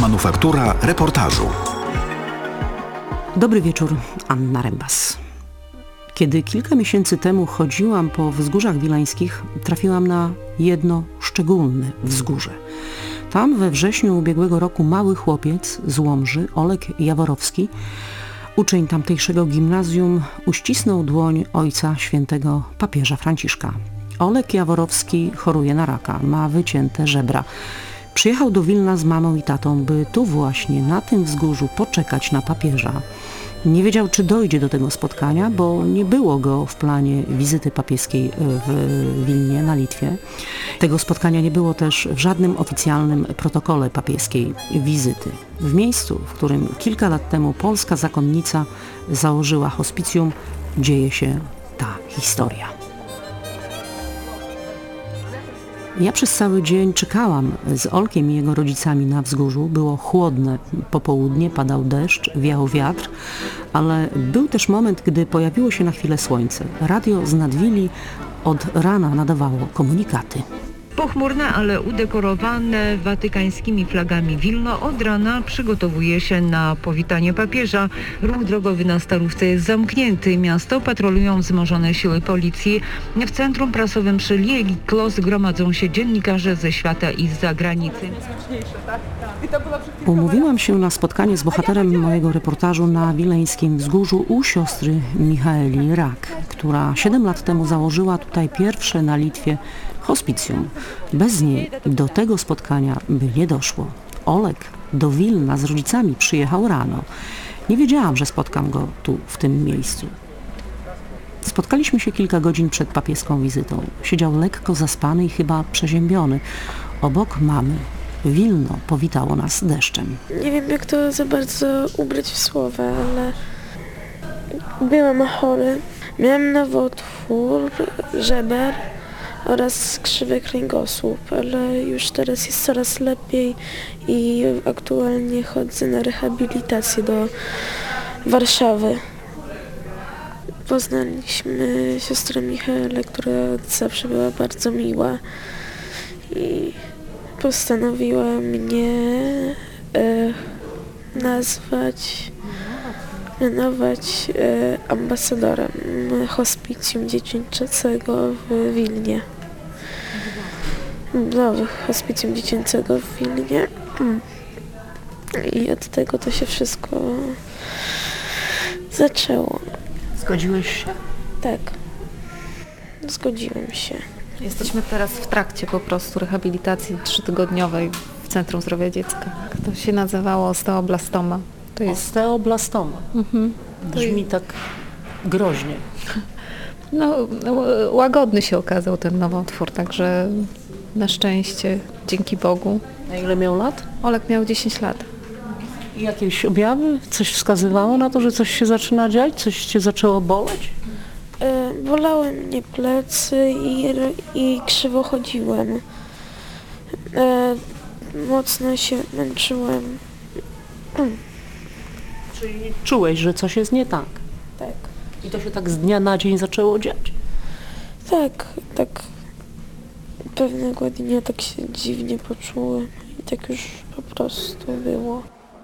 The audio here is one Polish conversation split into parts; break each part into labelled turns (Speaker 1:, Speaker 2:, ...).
Speaker 1: Manufaktura reportażu.
Speaker 2: Dobry wieczór, Anna Rembas. Kiedy kilka miesięcy temu chodziłam po wzgórzach wileńskich, trafiłam na jedno szczególne wzgórze. Tam we wrześniu ubiegłego roku mały chłopiec z Łomży, Olek Jaworowski, uczeń tamtejszego gimnazjum, uścisnął dłoń ojca świętego papieża Franciszka. Olek Jaworowski choruje na raka, ma wycięte żebra. Przyjechał do Wilna z mamą i tatą, by tu właśnie, na tym wzgórzu, poczekać na papieża. Nie wiedział, czy dojdzie do tego spotkania, bo nie było go w planie wizyty papieskiej w Wilnie, na Litwie. Tego spotkania nie było też w żadnym oficjalnym protokole papieskiej wizyty. W miejscu, w którym kilka lat temu polska zakonnica założyła hospicjum, dzieje się ta historia. Ja przez cały dzień czekałam z Olkiem i jego rodzicami na wzgórzu. Było chłodne popołudnie, padał deszcz, wiał wiatr, ale był też moment, gdy pojawiło się na chwilę słońce. Radio z Nadwili od rana nadawało komunikaty.
Speaker 3: Pochmurne, ale udekorowane watykańskimi flagami Wilno od rana przygotowuje się na powitanie papieża. Ruch drogowy na Starówce jest zamknięty. Miasto patrolują wzmożone siły policji. W centrum prasowym przy Liegi Klos gromadzą się dziennikarze ze świata i z zagranicy.
Speaker 2: Umówiłam się na spotkanie z bohaterem mojego reportażu na wileńskim wzgórzu u siostry Michaeli Rak, która 7 lat temu założyła tutaj pierwsze na Litwie hospicjum. Bez niej do tego spotkania by nie doszło. Olek do Wilna z rodzicami przyjechał rano. Nie wiedziałam, że spotkam go tu, w tym miejscu. Spotkaliśmy się kilka godzin przed papieską wizytą. Siedział lekko zaspany i chyba przeziębiony. Obok mamy. Wilno powitało nas deszczem.
Speaker 4: Nie wiem, jak to za bardzo ubrać w słowa, ale byłam chory. Miałam nowotwór żeber oraz krzywy kręgosłup, ale już teraz jest coraz lepiej i aktualnie chodzę na rehabilitację do Warszawy. Poznaliśmy siostrę Michaelę, która zawsze była bardzo miła i postanowiła mnie mianować ambasadorem hospicjum dziecięcego w Wilnie. Hospicjum dziecięcego w Wilnie. I od tego to się wszystko zaczęło.
Speaker 2: Zgodziłeś się?
Speaker 4: Tak. Zgodziłem się.
Speaker 5: Jesteśmy teraz w trakcie po prostu rehabilitacji 3-tygodniowej w Centrum Zdrowia Dziecka. To się nazywało osteoblastoma. To jest
Speaker 2: osteoblastoma. Brzmi tak groźnie.
Speaker 5: No, łagodny się okazał ten nowotwór, także na szczęście, dzięki Bogu.
Speaker 2: A ile miał lat?
Speaker 5: Olek miał 10 lat.
Speaker 2: I jakieś objawy? Coś wskazywało na to, że coś się zaczyna dziać? Coś cię zaczęło boleć?
Speaker 4: Bolały mnie plecy i krzywo chodziłem. Mocno się męczyłem.
Speaker 2: Czyli czułeś, że coś jest nie tak?
Speaker 4: Tak.
Speaker 2: I to się tak z dnia na dzień zaczęło dziać?
Speaker 4: Tak. Pewnego dnia tak się dziwnie poczułem i tak już po prostu było.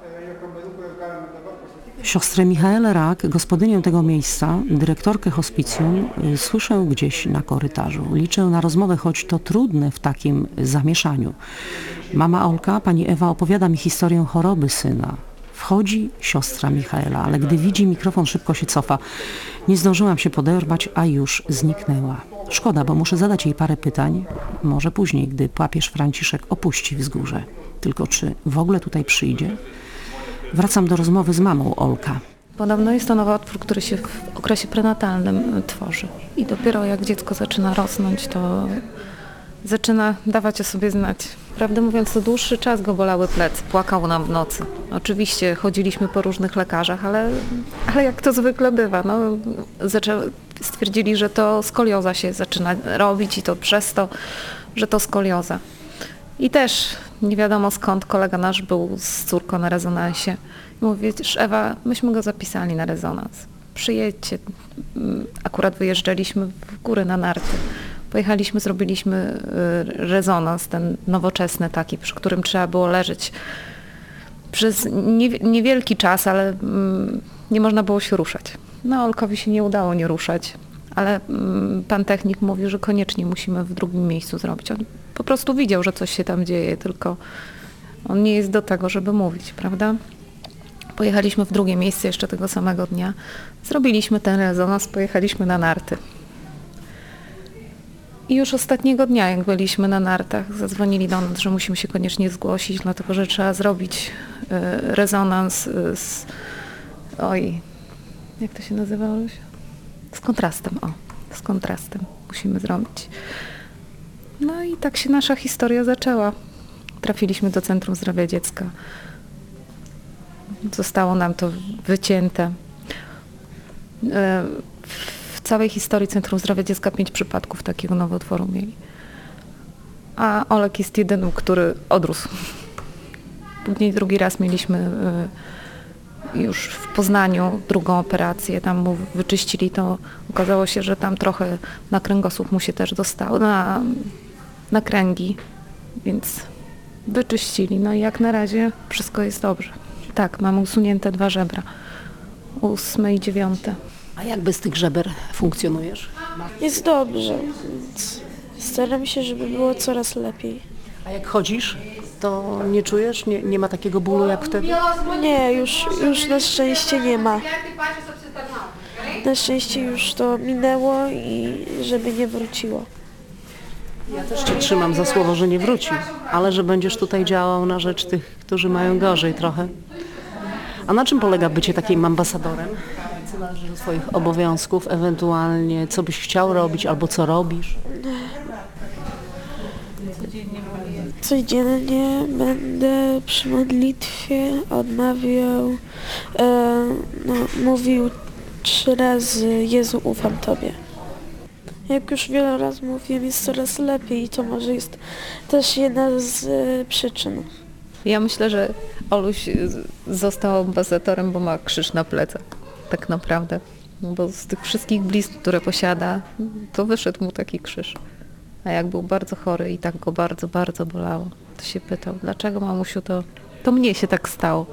Speaker 2: Siostrę Michaelę Rak, gospodynię tego miejsca, dyrektorkę hospicjum, słyszę gdzieś na korytarzu. Liczę na rozmowę, choć to trudne w takim zamieszaniu. Mama Olka, pani Ewa, opowiada mi historię choroby syna. Wchodzi siostra Michaela, ale gdy widzi mikrofon, szybko się cofa. Nie zdążyłam się poderwać, a już zniknęła. Szkoda, bo muszę zadać jej parę pytań. Może później, gdy papież Franciszek opuści wzgórze. Tylko czy w ogóle tutaj przyjdzie? Wracam do rozmowy z mamą Olka.
Speaker 5: Podobno jest to nowotwór, który się w okresie prenatalnym tworzy. I dopiero jak dziecko zaczyna rosnąć, to zaczyna dawać o sobie znać. Prawdę mówiąc, to dłuższy czas go bolały plecy, płakał nam w nocy. Oczywiście chodziliśmy po różnych lekarzach, ale jak to zwykle bywa, stwierdzili, że to skolioza się zaczyna robić i to przez to, że to skolioza. I też nie wiadomo skąd kolega nasz był z córką na rezonansie. Mówi, wiesz, Ewa, myśmy go zapisali na rezonans. Przyjedźcie. Akurat wyjeżdżaliśmy w góry na narty. Pojechaliśmy, zrobiliśmy rezonans, ten nowoczesny taki, przy którym trzeba było leżeć przez niewielki czas, ale nie można było się ruszać. No Olkowi się nie udało nie ruszać, ale pan technik mówi, że koniecznie musimy w drugim miejscu zrobić. On po prostu widział, że coś się tam dzieje, tylko on nie jest do tego, żeby mówić, prawda? Pojechaliśmy w drugie miejsce jeszcze tego samego dnia. Zrobiliśmy ten rezonans, pojechaliśmy na narty. I już ostatniego dnia, jak byliśmy na nartach, zadzwonili do nas, że musimy się koniecznie zgłosić, dlatego że trzeba zrobić rezonans z... Oj, jak to się nazywa, Oluś? Z kontrastem, z kontrastem musimy zrobić. No i tak się nasza historia zaczęła. Trafiliśmy do Centrum Zdrowia Dziecka. Zostało nam to wycięte. W całej historii Centrum Zdrowia Dziecka 5 przypadków takiego nowotworu mieli. A Olek jest jedynym, który odrósł. Później drugi raz mieliśmy już w Poznaniu drugą operację. Tam mu wyczyścili to. Okazało się, że tam trochę na kręgosłup mu się też dostało, na kręgi. Więc wyczyścili. No i jak na razie wszystko jest dobrze. Tak, mamy usunięte 2 żebra. 8 i 9.
Speaker 2: A jak bez tych żeber funkcjonujesz?
Speaker 4: Jest dobrze, więc staram się, żeby było coraz lepiej.
Speaker 2: A jak chodzisz, to nie czujesz? Nie ma takiego bólu jak wtedy?
Speaker 4: Nie, już na szczęście nie ma. Na szczęście już to minęło i żeby nie wróciło.
Speaker 2: Ja też Cię trzymam za słowo, że nie wróci, ale że będziesz tutaj działał na rzecz tych, którzy mają gorzej trochę. A na czym polega bycie takim ambasadorem? Co należy do Twoich obowiązków, ewentualnie co byś chciał robić albo co robisz?
Speaker 4: Codziennie będę przy modlitwie odmawiał, mówił 3 razy: Jezu, ufam Tobie. Jak już wiele razy mówiłem, jest coraz lepiej i to może jest też jedna z przyczyn.
Speaker 5: Ja myślę, że Oluś został ambasadorem, bo ma krzyż na plecach. Tak naprawdę. Bo z tych wszystkich blizn, które posiada, to wyszedł mu taki krzyż. A jak był bardzo chory i tak go bardzo, bardzo bolało, to się pytał, dlaczego mamusiu to mnie się tak stało.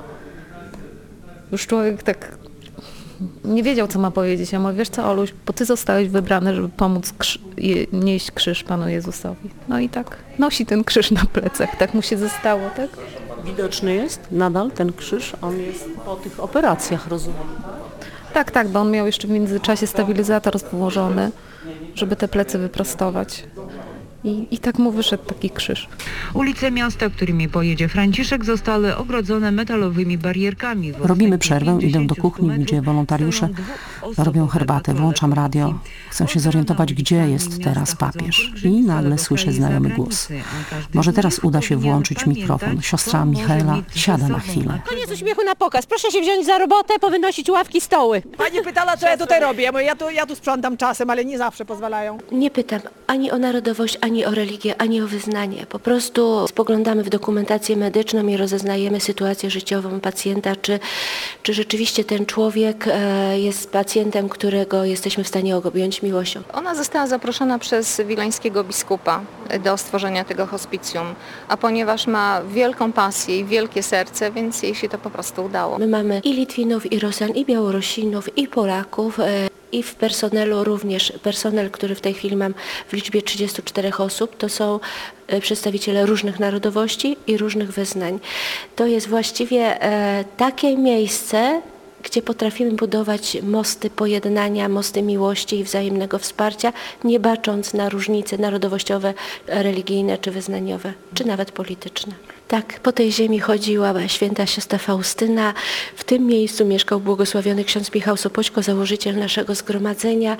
Speaker 5: Już człowiek tak nie wiedział, co ma powiedzieć. Ja mówię, wiesz co, Oluś, bo ty zostałeś wybrany, żeby pomóc nieść krzyż Panu Jezusowi. No i tak nosi ten krzyż na plecach, tak mu się zostało, tak?
Speaker 2: Widoczny jest nadal ten krzyż? On jest po tych operacjach, rozumiem.
Speaker 5: Tak, bo on miał jeszcze w międzyczasie stabilizator włożony, żeby te plecy wyprostować. I tak mu wyszedł taki krzyż.
Speaker 3: Ulice miasta, którymi pojedzie Franciszek, zostały ogrodzone metalowymi barierkami.
Speaker 2: Robimy przerwę, idę do kuchni, gdzie wolontariusze robią herbatę, włączam radio. Chcę się zorientować, gdzie jest teraz papież. I nagle słyszę znajomy głos. Może teraz uda się włączyć mikrofon. Siostra Michaela siada na chwilę.
Speaker 6: Koniec uśmiechu na pokaz. Proszę się wziąć za robotę, powynosić ławki, stoły.
Speaker 7: Pani pytała, co ja tutaj robię. Ja mówię, ja tu sprzątam czasem, ale nie zawsze pozwalają.
Speaker 8: Nie pytam ani o narodowość, ani o religię, ani o wyznanie. Po prostu spoglądamy w dokumentację medyczną i rozeznajemy sytuację życiową pacjenta, czy rzeczywiście ten człowiek jest pacjentem, którego jesteśmy w stanie objąć miłością.
Speaker 9: Ona została zaproszona przez wileńskiego biskupa do stworzenia tego hospicjum, a ponieważ ma wielką pasję i wielkie serce, więc jej się to po prostu udało.
Speaker 8: My mamy i Litwinów, i Rosjan, i Białorusinów, i Polaków. I w personelu również, personel, który w tej chwili mam w liczbie 34 osób, to są przedstawiciele różnych narodowości i różnych wyznań. To jest właściwie takie miejsce, gdzie potrafimy budować mosty pojednania, mosty miłości i wzajemnego wsparcia, nie bacząc na różnice narodowościowe, religijne czy wyznaniowe, czy nawet polityczne. Tak, po tej ziemi chodziła święta siostra Faustyna. W tym miejscu mieszkał błogosławiony ksiądz Michał Sopoćko, założyciel naszego zgromadzenia.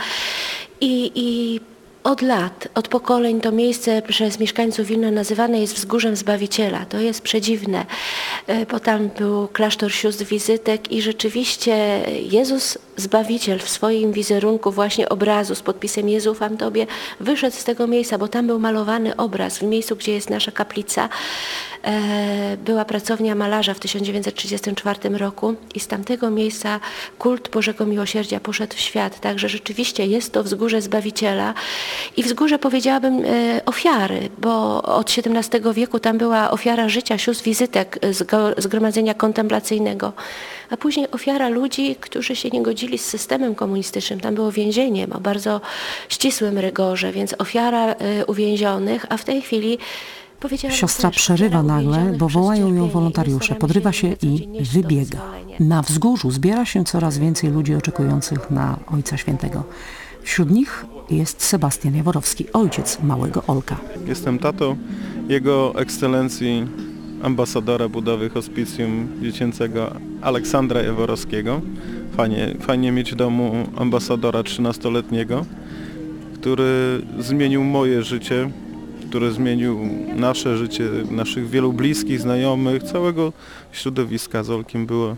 Speaker 8: I od lat, od pokoleń to miejsce przez mieszkańców Wilna nazywane jest Wzgórzem Zbawiciela. To jest przedziwne, bo tam był klasztor sióstr wizytek i rzeczywiście Jezus Zbawiciel w swoim wizerunku właśnie obrazu z podpisem Jezu ufam Tobie wyszedł z tego miejsca, bo tam był malowany obraz w miejscu, gdzie jest nasza kaplica. Była pracownia malarza w 1934 roku i z tamtego miejsca kult Bożego Miłosierdzia poszedł w świat. Także rzeczywiście jest to wzgórze Zbawiciela i wzgórze, powiedziałabym, ofiary, bo od XVII wieku tam była ofiara życia sióstr wizytek zgromadzenia kontemplacyjnego, a później ofiara ludzi, którzy się nie godzili z systemem komunistycznym. Tam było więzienie o bardzo ścisłym rygorze, więc ofiara uwięzionych, a w tej chwili
Speaker 2: Siostra przerywa nagle, bo wołają ją wolontariusze, podrywa się i wybiega. Na wzgórzu zbiera się coraz więcej ludzi oczekujących na Ojca Świętego. Wśród nich jest Sebastian Jaworowski, ojciec małego Olka.
Speaker 10: Jestem tatą Jego Ekscelencji ambasadora budowy hospicjum dziecięcego Aleksandra Jaworowskiego. Fajnie mieć w domu ambasadora 13-letniego, który zmienił moje życie, który zmienił nasze życie, naszych wielu bliskich, znajomych, całego środowiska. Z Olkiem była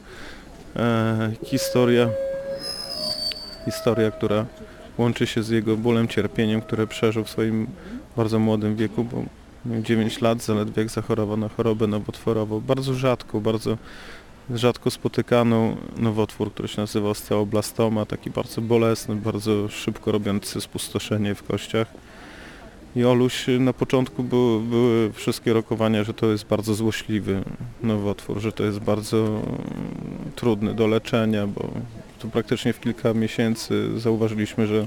Speaker 10: historia, która łączy się z jego bólem, cierpieniem, które przeżył w swoim bardzo młodym wieku, bo miał 9 lat, zaledwie jak zachorował na chorobę nowotworową. Bardzo rzadko spotykaną nowotwór, który się nazywa osteoblastoma, taki bardzo bolesny, bardzo szybko robiący spustoszenie w kościach. I Oluś, na początku były wszystkie rokowania, że to jest bardzo złośliwy nowotwór, że to jest bardzo trudny do leczenia, bo to praktycznie w kilka miesięcy zauważyliśmy, że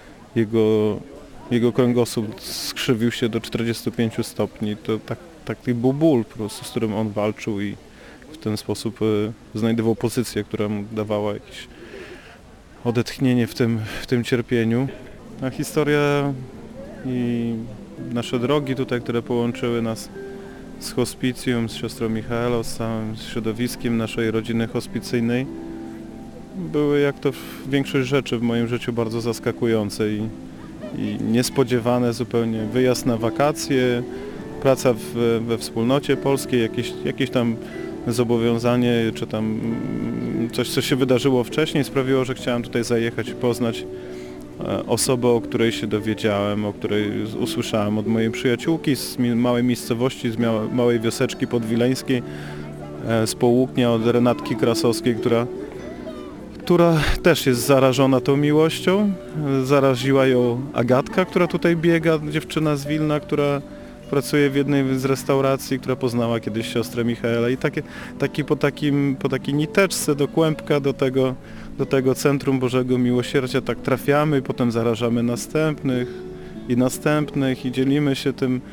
Speaker 10: jego kręgosłup skrzywił się do 45 stopni. To taki był ból po prostu, z którym on walczył i w ten sposób znajdował pozycję, która mu dawała jakieś odetchnienie w tym cierpieniu. A historia i nasze drogi tutaj, które połączyły nas z hospicjum, z siostrą Michaelą, z całym środowiskiem naszej rodziny hospicyjnej, były, jak to większość rzeczy w moim życiu, bardzo zaskakujące i niespodziewane zupełnie. Wyjazd na wakacje, praca we wspólnocie polskiej, jakieś tam zobowiązanie, czy tam coś, co się wydarzyło wcześniej, sprawiło, że chciałem tutaj zajechać i poznać osobę, o której się dowiedziałem, o której usłyszałem od mojej przyjaciółki z małej miejscowości, z małej wioseczki podwileńskiej, z Połuknia, od Renatki Krasowskiej, która też jest zarażona tą miłością. Zaraziła ją Agatka, która tutaj biega, dziewczyna z Wilna, która pracuje w jednej z restauracji, która poznała kiedyś siostrę Michaela i po takiej niteczce do kłębka, do tego Centrum Bożego Miłosierdzia tak trafiamy i potem zarażamy następnych i dzielimy się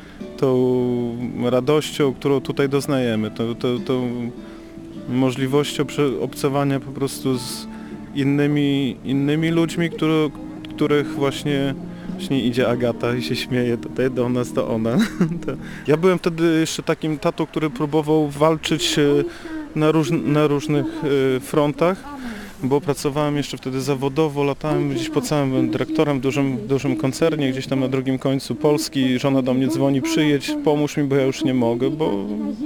Speaker 10: tą radością, którą tutaj doznajemy, tą możliwością obcowania po prostu z innymi ludźmi, których właśnie idzie Agata i się śmieje tutaj do nas, to ona. Ja byłem wtedy jeszcze takim tatą, który próbował walczyć na różnych frontach, bo pracowałem jeszcze wtedy zawodowo, latałem gdzieś po całym, byłem dyrektorem w dużym koncernie, gdzieś tam na drugim końcu Polski. Żona do mnie dzwoni, przyjedź, pomóż mi, bo ja już nie mogę, bo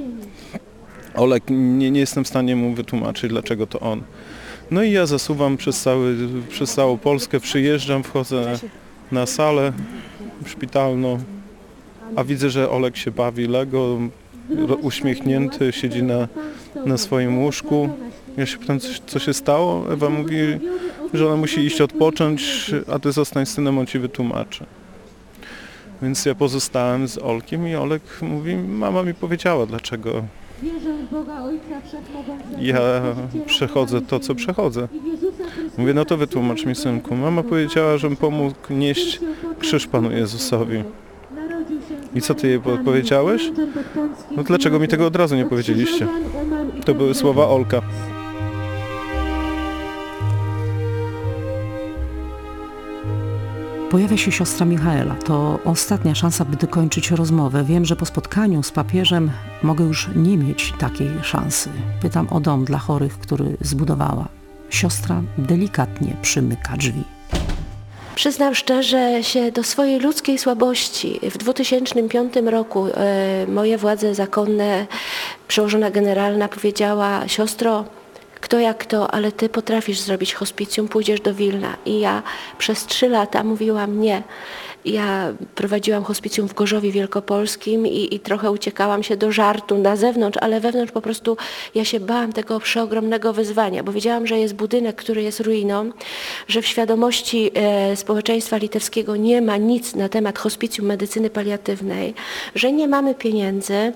Speaker 10: Olek, nie jestem w stanie mu wytłumaczyć, dlaczego to on. No i ja zasuwam przez całą Polskę, przyjeżdżam, wchodzę na salę szpitalną, a widzę, że Olek się bawi Lego, uśmiechnięty, siedzi na swoim łóżku. Ja się pytam, co się stało? Ewa mówi, że ona musi iść odpocząć, a ty zostań z synem, on ci wytłumaczy. Więc ja pozostałem z Olkiem i Olek mówi, mama mi powiedziała, dlaczego ja przechodzę to, co przechodzę. Mówię, no to wytłumacz mi, synku. Mama powiedziała, żebym pomógł nieść krzyż Panu Jezusowi. I co ty jej powiedziałeś? No dlaczego mi tego od razu nie powiedzieliście? To były słowa Olka.
Speaker 2: Pojawia się siostra Michaela. To ostatnia szansa, by dokończyć rozmowę. Wiem, że po spotkaniu z papieżem mogę już nie mieć takiej szansy. Pytam o dom dla chorych, który zbudowała. Siostra delikatnie przymyka drzwi.
Speaker 8: Przyznam szczerze się do swojej ludzkiej słabości. W 2005 roku moje władze zakonne, przełożona generalna powiedziała, siostro, kto jak kto, ale ty potrafisz zrobić hospicjum, pójdziesz do Wilna. I ja przez 3 lata mówiłam nie. Ja prowadziłam hospicjum w Gorzowie Wielkopolskim i trochę uciekałam się do żartu na zewnątrz, ale wewnątrz po prostu ja się bałam tego przeogromnego wyzwania, bo wiedziałam, że jest budynek, który jest ruiną, że w świadomości społeczeństwa litewskiego nie ma nic na temat hospicjum medycyny paliatywnej, że nie mamy pieniędzy.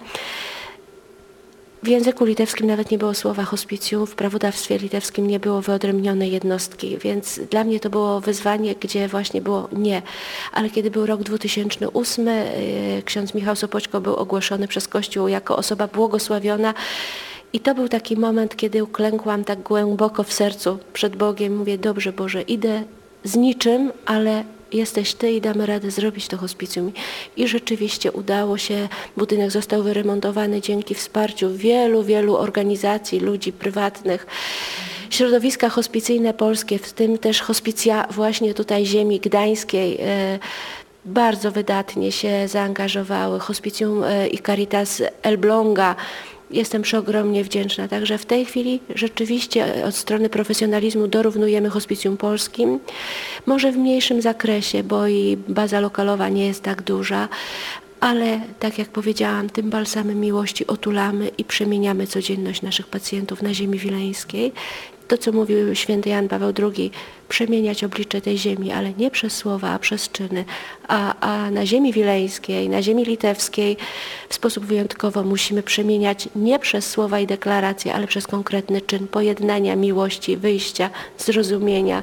Speaker 8: W języku litewskim nawet nie było słowa hospicjum, w prawodawstwie litewskim nie było wyodrębnionej jednostki, więc dla mnie to było wyzwanie, gdzie właśnie było nie. Ale kiedy był rok 2008, ksiądz Michał Sopoćko był ogłoszony przez Kościół jako osoba błogosławiona i to był taki moment, kiedy uklękłam tak głęboko w sercu przed Bogiem. Mówię, dobrze Boże, idę z niczym, ale jesteś Ty i damy radę zrobić to hospicjum. I rzeczywiście udało się, budynek został wyremontowany dzięki wsparciu wielu organizacji, ludzi prywatnych. Środowiska hospicyjne polskie, w tym też hospicja właśnie tutaj ziemi gdańskiej, bardzo wydatnie się zaangażowały. Hospicjum i Caritas Elbląga. Jestem przeogromnie wdzięczna. Także w tej chwili rzeczywiście od strony profesjonalizmu dorównujemy hospicjum polskim. Może w mniejszym zakresie, bo i baza lokalowa nie jest tak duża, ale tak jak powiedziałam, tym balsamem miłości otulamy i przemieniamy codzienność naszych pacjentów na ziemi wileńskiej. To, co mówił święty Jan Paweł II, przemieniać oblicze tej ziemi, ale nie przez słowa, a przez czyny. A na ziemi wileńskiej, na ziemi litewskiej w sposób wyjątkowo musimy przemieniać nie przez słowa i deklaracje, ale przez konkretny czyn pojednania, miłości, wyjścia, zrozumienia.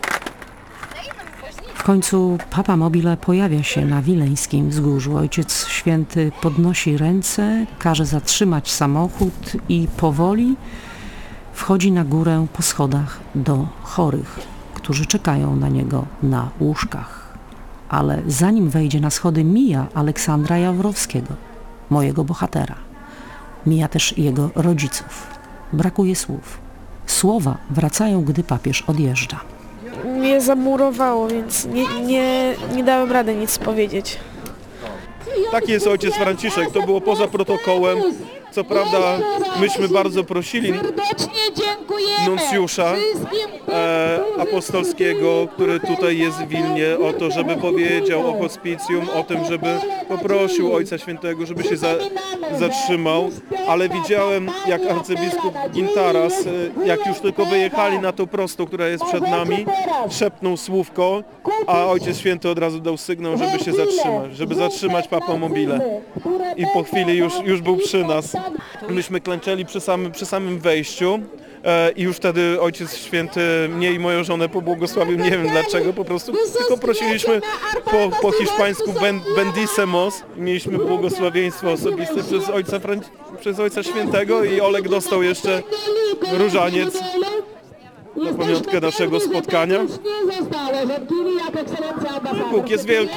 Speaker 2: W końcu Papa Mobile pojawia się na Wileńskim Wzgórzu. Ojciec Święty podnosi ręce, każe zatrzymać samochód i powoli wchodzi na górę po schodach do chorych, którzy czekają na niego na łóżkach. Ale zanim wejdzie na schody, mija Aleksandra Jawrowskiego, mojego bohatera. Mija też jego rodziców. Brakuje słów. Słowa wracają, gdy papież odjeżdża.
Speaker 4: Mnie zamurowało, więc nie dałem rady nic powiedzieć.
Speaker 10: Taki jest ojciec Franciszek, to było poza protokołem. Co prawda myśmy bardzo prosili nuncjusza apostolskiego, który tutaj jest w Wilnie, o to, żeby powiedział o hospicjum, o tym, żeby poprosił Ojca Świętego, żeby się zatrzymał, ale widziałem, jak arcybiskup Gintaras, jak już tylko wyjechali na tą prostą, która jest przed nami, szepnął słówko, a Ojciec Święty od razu dał sygnał, żeby się zatrzymać, żeby zatrzymać Papa Mobile. I po chwili już był przy nas. Myśmy klęczeli przy samym wejściu i już wtedy Ojciec Święty mnie i moją żonę pobłogosławił, nie wiem dlaczego, po prostu tylko prosiliśmy po hiszpańsku bendicemos, mieliśmy błogosławieństwo osobiste przez Ojca Świętego i Olek dostał jeszcze różaniec na pamiątkę naszego spotkania. Bóg jest wielki.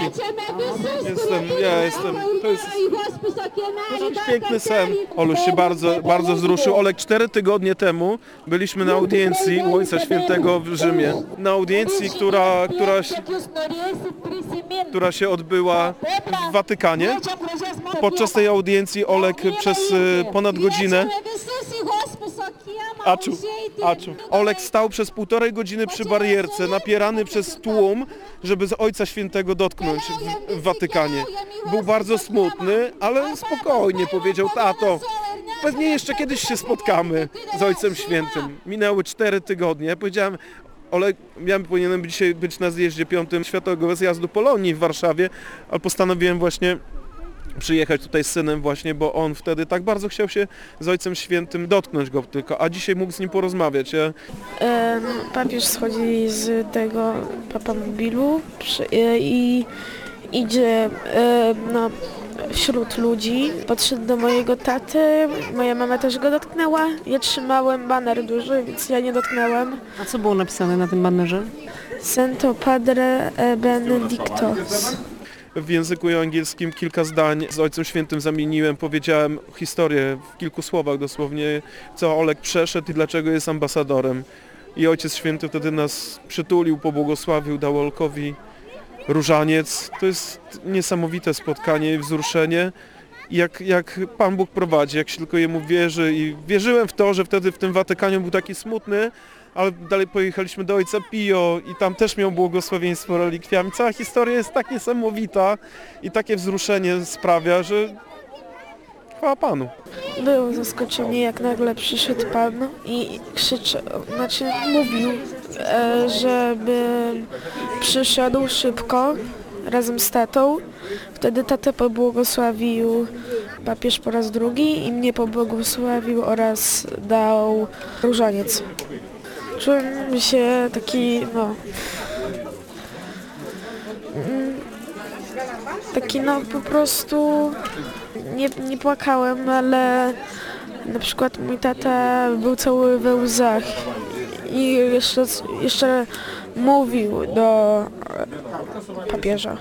Speaker 10: To jest piękny sen. Oluś się bardzo wzruszył. Olek, 4 tygodnie temu byliśmy na audiencji u Ojca Świętego w Rzymie. Na audiencji, która się odbyła w Watykanie. Podczas tej audiencji Olek przez ponad godzinę Olek stał przez 1,5 godziny przy barierce, napierany przez tłum, żeby Ojca Świętego dotknąć w Watykanie. Był bardzo smutny, ale spokojnie powiedział: tato, pewnie jeszcze kiedyś się spotkamy z Ojcem Świętym. Minęły 4 tygodnie. Ja powiedziałem: Olek, ja powinienem dzisiaj być na zjeździe 5. Światowego Zjazdu Polonii w Warszawie, ale postanowiłem właśnie przyjechać tutaj z synem właśnie, bo on wtedy tak bardzo chciał się z Ojcem Świętym dotknąć go tylko, a dzisiaj mógł z nim porozmawiać.
Speaker 4: Papież schodzi z tego Papa Mobilu i idzie wśród ludzi. Podszedł do mojego taty, moja mama też go dotknęła. Ja trzymałem baner duży, więc ja nie dotknęłam.
Speaker 2: A co było napisane na tym banerze?
Speaker 4: Santo Padre Benedictus.
Speaker 10: W języku angielskim kilka zdań z Ojcem Świętym zamieniłem, powiedziałem historię w kilku słowach dosłownie, co Olek przeszedł i dlaczego jest ambasadorem. I Ojciec Święty wtedy nas przytulił, pobłogosławił, dał Olkowi różaniec. To jest niesamowite spotkanie i wzruszenie. jak Pan Bóg prowadzi, jak się tylko Jemu wierzy i wierzyłem w to, że wtedy w tym Watykanie był taki smutny, ale dalej pojechaliśmy do Ojca Pio i tam też miał błogosławieństwo relikwiami. Cała historia jest tak niesamowita i takie wzruszenie sprawia, że chwała Panu.
Speaker 4: Było zaskoczenie, jak nagle przyszedł Pan i krzyczał, mówił, żebym przyszedł szybko razem z tatą. Wtedy tatę pobłogosławił papież po raz drugi i mnie pobłogosławił oraz dał różaniec. Czułem się taki, po prostu nie płakałem, ale na przykład mój tata był cały we łzach i jeszcze mówił do papieża.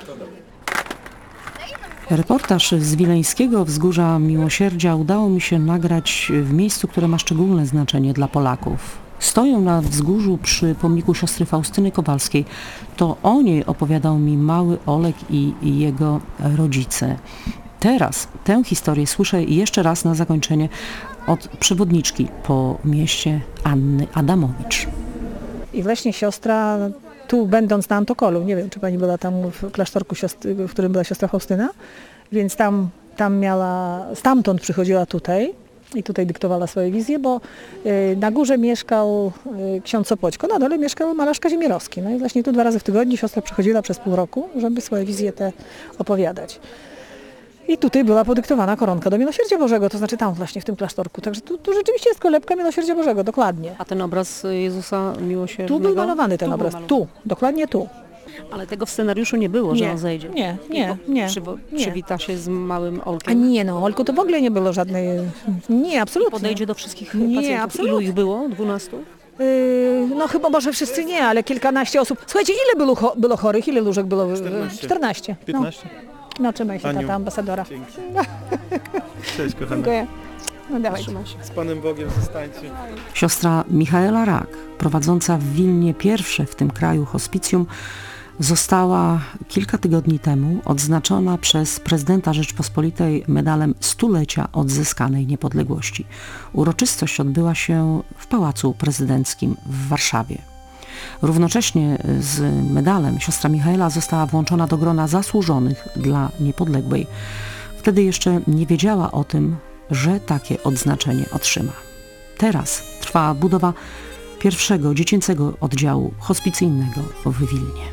Speaker 2: Reportaż z Wileńskiego Wzgórza Miłosierdzia udało mi się nagrać w miejscu, które ma szczególne znaczenie dla Polaków. Stoją na wzgórzu przy pomniku siostry Faustyny Kowalskiej. To o niej opowiadał mi mały Olek i jego rodzice. Teraz tę historię słyszę jeszcze raz na zakończenie od przewodniczki po mieście Anny Adamowicz.
Speaker 7: I właśnie siostra, tu będąc na Antokolu, nie wiem, czy pani była tam w klasztorku, w którym była siostra Faustyna, więc stamtąd przychodziła tutaj i tutaj dyktowała swoje wizje, bo na górze mieszkał ksiądz Sopoćko, na dole mieszkał malarz Kazimierowski. No i właśnie tu 2 razy w tygodniu siostra przychodziła przez pół roku, żeby swoje wizje te opowiadać. I tutaj była podyktowana koronka do Miłosierdzia Bożego, to znaczy tam właśnie w tym klasztorku. Także tu rzeczywiście jest kolebka Miłosierdzia Bożego, dokładnie.
Speaker 2: A ten obraz Jezusa Miłosiernego?
Speaker 7: Tu był malowany ten obraz, tu, dokładnie tu.
Speaker 2: Ale tego w scenariuszu nie było, że on zejdzie.
Speaker 7: Nie.
Speaker 2: Przywita się z małym Olkiem.
Speaker 7: A nie, Olku to w ogóle nie było żadnej, nie, absolutnie.
Speaker 2: Podejdzie do wszystkich pacjentów.
Speaker 7: Absolutnie.
Speaker 2: Ilu ich było? 12?
Speaker 7: Chyba może wszyscy nie, ale kilkanaście osób. Słuchajcie, ile było chorych? Ile łóżek było? 14.
Speaker 10: 15.
Speaker 7: No trzymaj się, tata ambasadora.
Speaker 10: Cześć, kochana.
Speaker 7: Dziękuję. No dawaj.
Speaker 10: Z Panem Bogiem zostańcie.
Speaker 2: Siostra Michaela Rak, prowadząca w Wilnie pierwsze w tym kraju hospicjum, została kilka tygodni temu odznaczona przez prezydenta Rzeczpospolitej medalem stulecia odzyskanej niepodległości. Uroczystość odbyła się w Pałacu Prezydenckim w Warszawie. Równocześnie z medalem siostra Michaela została włączona do grona zasłużonych dla niepodległej. Wtedy jeszcze nie wiedziała o tym, że takie odznaczenie otrzyma. Teraz trwa budowa pierwszego dziecięcego oddziału hospicyjnego w Wilnie.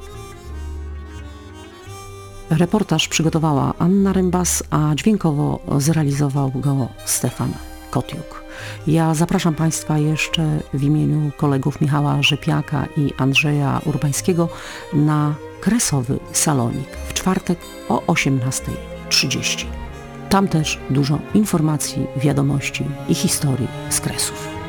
Speaker 2: Reportaż przygotowała Anna Rembas, a dźwiękowo zrealizował go Stefan Kotiuk. Ja zapraszam Państwa jeszcze w imieniu kolegów Michała Rzepiaka i Andrzeja Urbańskiego na kresowy salonik w czwartek o 18:30. Tam też dużo informacji, wiadomości i historii z Kresów.